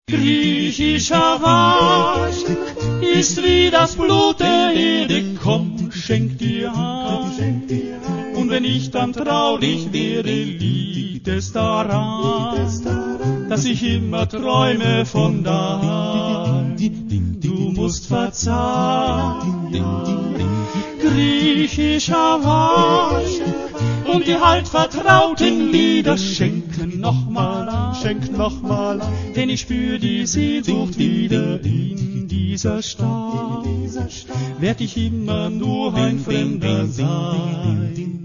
Griechischer Wein ist wie das Blut der Erde, komm, schenk dir ein. Und wenn ich dann traurig werde, liegt es daran, dass ich immer träume von daheim. Du musst verzeihen. Griechischer Wein und die altvertrauten Lieder schenken nochmal an, denn ich spür die Sehnsucht wieder in dieser Stadt. Werd ich immer nur ein Fremder sein.